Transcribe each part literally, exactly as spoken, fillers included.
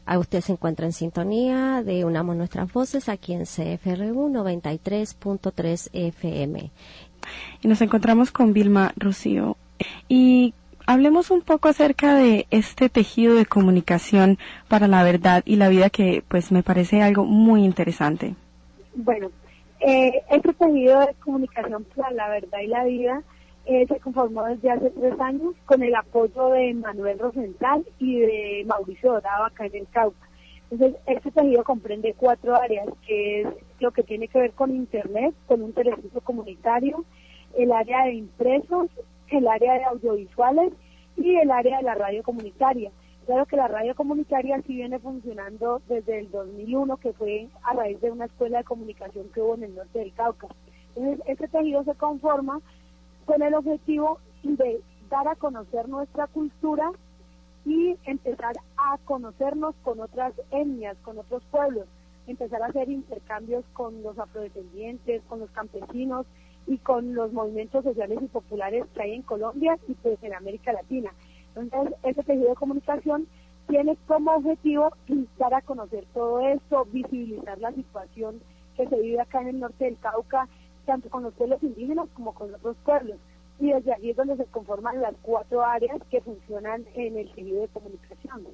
A usted se encuentra en sintonía de Unamos Nuestras Voces aquí en C F R U noventa y tres punto tres F M. Y nos encontramos con Vilma Rocío. Y hablemos un poco acerca de este tejido de comunicación para la verdad y la vida, que pues me parece algo muy interesante. Bueno, eh, este tejido de comunicación para la verdad y la vida eh, se conformó desde hace tres años con el apoyo de Manuel Rosenthal y de Mauricio Dorado acá en el Cauca. Entonces, este tejido comprende cuatro áreas, que es lo que tiene que ver con Internet, con un telesistema comunitario, el área de impresos, el área de audiovisuales y el área de la radio comunitaria. Claro que la radio comunitaria sí viene funcionando desde el dos mil uno, que fue a raíz de una escuela de comunicación que hubo en el norte del Cauca. Entonces, este tejido se conforma con el objetivo de dar a conocer nuestra cultura y empezar a conocernos con otras etnias, con otros pueblos, empezar a hacer intercambios con los afrodescendientes, con los campesinos y con los movimientos sociales y populares que hay en Colombia y pues en América Latina. Entonces, este tejido de comunicación tiene como objetivo dar a conocer todo esto, visibilizar la situación que se vive acá en el norte del Cauca, tanto con los pueblos indígenas como con otros pueblos. Y desde allí es donde se conforman las cuatro áreas que funcionan en el tejido de comunicación.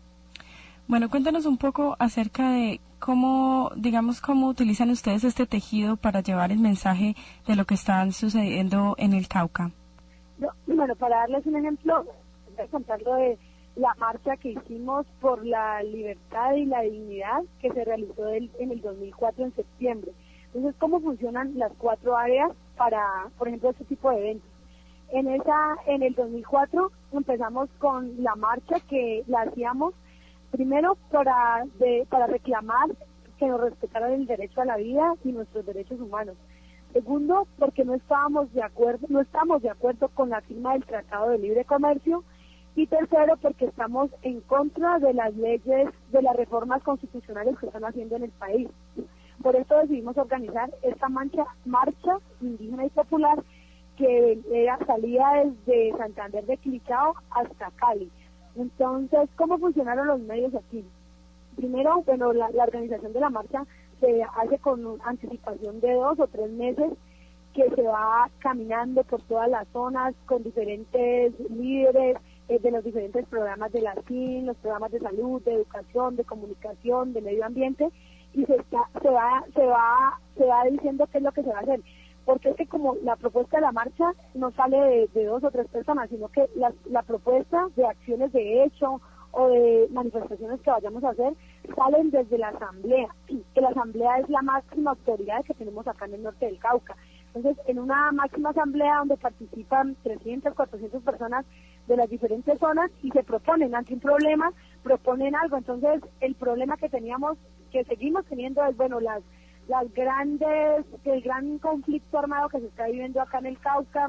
Bueno, cuéntanos un poco acerca de cómo, digamos, cómo utilizan ustedes este tejido para llevar el mensaje de lo que está sucediendo en el Cauca. No, bueno, para darles un ejemplo, voy a contarlo de la marcha que hicimos por la libertad y la dignidad que se realizó el, en el dos mil cuatro en septiembre. Entonces, ¿cómo funcionan las cuatro áreas para, por ejemplo, este tipo de eventos? En esa, en el dos mil cuatro empezamos con la marcha que la hacíamos primero para, de, para reclamar que nos respetaran el derecho a la vida y nuestros derechos humanos. Segundo, porque no estábamos de acuerdo, no estamos de acuerdo con la firma del Tratado de Libre Comercio. Y tercero, porque estamos en contra de las leyes, de las reformas constitucionales que están haciendo en el país. Por eso decidimos organizar esta marcha, marcha indígena y popular que era, salía desde Santander de Quilichao hasta Cali. Entonces, ¿cómo funcionaron los medios aquí? Primero, bueno, la, la organización de la marcha se hace con anticipación de dos o tres meses, que se va caminando por todas las zonas con diferentes líderes eh, de los diferentes programas de la S I N, los programas de salud, de educación, de comunicación, de medio ambiente, y se, está, se va se va se va diciendo qué es lo que se va a hacer. Porque es que como la propuesta de la marcha no sale de, de dos o tres personas, sino que la, la propuesta de acciones de hecho o de manifestaciones que vayamos a hacer salen desde la asamblea, que la asamblea es la máxima autoridad que tenemos acá en el norte del Cauca. Entonces, en una máxima asamblea donde participan trescientas, cuatrocientas personas de las diferentes zonas y se proponen ante un problema, proponen algo. Entonces, el problema que teníamos, que seguimos teniendo es, bueno, las las grandes, el gran conflicto armado que se está viviendo acá en el Cauca,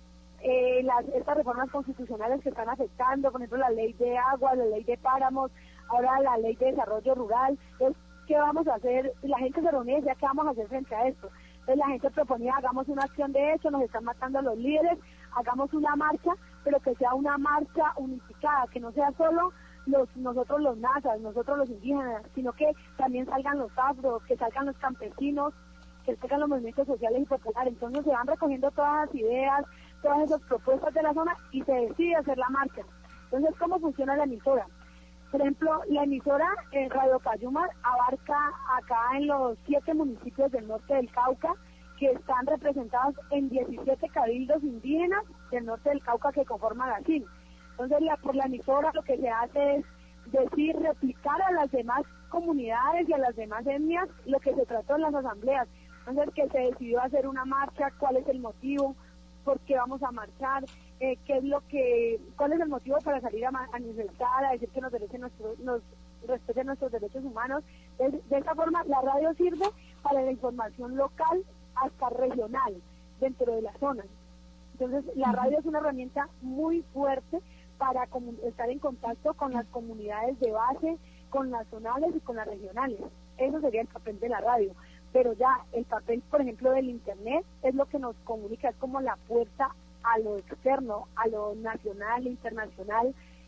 eh, las estas reformas constitucionales que están afectando, por ejemplo, la ley de agua, la ley de páramos, ahora la ley de desarrollo rural. Entonces, ¿qué vamos a hacer? La gente se reunía y decía, ¿qué vamos a hacer frente a esto? Entonces la gente proponía, hagamos una acción de hecho, nos están matando a los líderes, hagamos una marcha, pero que sea una marcha unificada, que no sea solo los nosotros los nazas, nosotros los indígenas, sino que también salgan los afros, que salgan los campesinos, que salgan los movimientos sociales y populares. Entonces se van recogiendo todas las ideas, todas esas propuestas de la zona y se decide hacer la marcha. Entonces, ¿cómo funciona la emisora? Por ejemplo, la emisora en Radio Payumar abarca acá en los siete municipios del norte del Cauca, que están representados en diecisiete cabildos indígenas del norte del Cauca que conforman la S I N. Entonces, la, por la emisora lo que se hace es decir, replicar a las demás comunidades y a las demás etnias lo que se trató en las asambleas. Entonces, que se decidió hacer una marcha, cuál es el motivo, por qué vamos a marchar, eh, qué es lo que, cuál es el motivo para salir a manifestar, a decir que nos, nuestro, nos respeten nuestros derechos humanos. De, de esta forma, la radio sirve para la información local hasta regional dentro de la zona. Entonces, la radio es una herramienta muy fuerte para estar en contacto con las comunidades de base, con las zonales y con las regionales. Eso sería el papel de la radio. Pero ya el papel, por ejemplo, del Internet es lo que nos comunica, es como la puerta a lo externo, a lo nacional, internacional,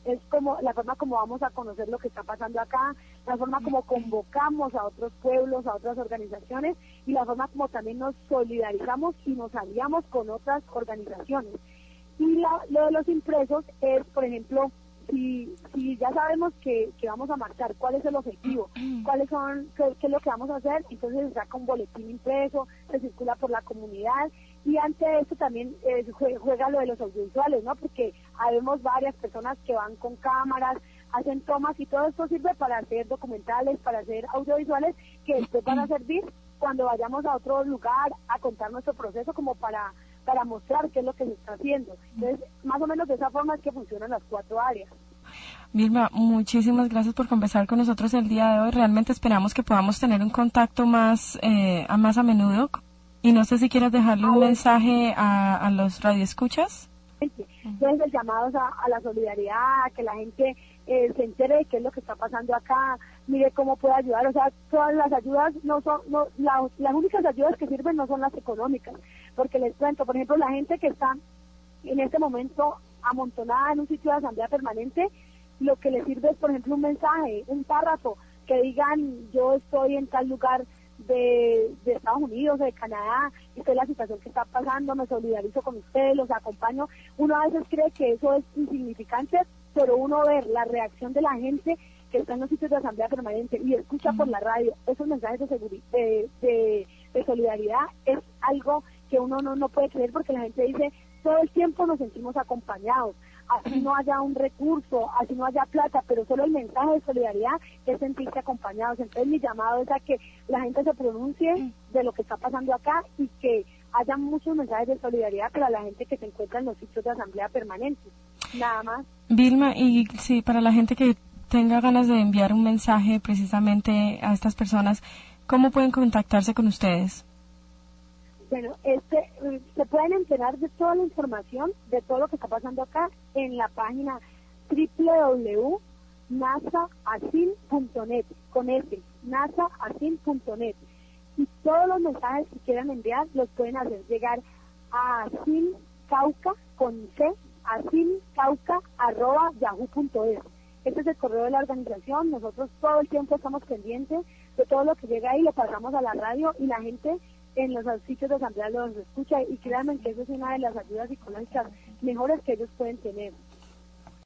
es como la forma como vamos a conocer lo que está pasando acá, la forma como convocamos a otros pueblos, a otras organizaciones, y la forma como también nos solidarizamos y nos aliamos con otras organizaciones. Y la, lo de los impresos es, por ejemplo, si si ya sabemos que, que vamos a marchar, cuál es el objetivo, cuáles son, qué, qué es lo que vamos a hacer, entonces se saca un boletín impreso, se circula por la comunidad, y ante esto también eh, juega lo de los audiovisuales, ¿no? Porque habemos varias personas que van con cámaras, hacen tomas, y todo esto sirve para hacer documentales, para hacer audiovisuales, que después van a servir cuando vayamos a otro lugar a contar nuestro proceso, como para para mostrar qué es lo que se está haciendo. Entonces, más o menos de esa forma es que funcionan las cuatro áreas. Vilma, muchísimas gracias por conversar con nosotros el día de hoy. Realmente esperamos que podamos tener un contacto más, eh, a más a menudo. Y no sé si quieres dejarle un mensaje a, a los radioescuchas. Entonces, el llamado a, a la solidaridad, a que la gente eh, se entere de qué es lo que está pasando acá, mire cómo puede ayudar. O sea, todas las ayudas no son, no, la, las únicas ayudas que sirven no son las económicas, porque les cuento, por ejemplo, la gente que está en este momento amontonada en un sitio de asamblea permanente, lo que les sirve es, por ejemplo, un mensaje, un párrafo, que digan, yo estoy en tal lugar de, de Estados Unidos, de Canadá, esta es la situación que está pasando, me solidarizo con ustedes, los acompaño. Uno a veces cree que eso es insignificante, pero uno ver la reacción de la gente que está en los sitios de asamblea permanente y escucha por la radio esos mensajes de, seguri- de, de, de solidaridad, es algo que uno no, no puede creer, porque la gente dice, todo el tiempo nos sentimos acompañados, así no haya un recurso, así no haya plata, pero solo el mensaje de solidaridad es sentirse acompañados. Entonces mi llamado es a que la gente se pronuncie de lo que está pasando acá y que haya muchos mensajes de solidaridad para la gente que se encuentra en los sitios de asamblea permanente. Nada más. Vilma, y sí, para la gente que tenga ganas de enviar un mensaje precisamente a estas personas, ¿cómo pueden contactarse con ustedes? Bueno, este, se pueden enterar de toda la información, de todo lo que está pasando acá, en la página doble u doble u doble u punto nasa asin punto net, con S, nasa asin punto net. Y todos los mensajes que quieran enviar los pueden hacer llegar a asimcauca, con C, asimcauca, arroba yahoo punto es. Este es el correo de la organización. Nosotros todo el tiempo estamos pendientes de todo lo que llega ahí, lo pasamos a la radio y la gente en los sitios de asamblea los escucha, y créanme que eso es una de las ayudas psicológicas mejores que ellos pueden tener.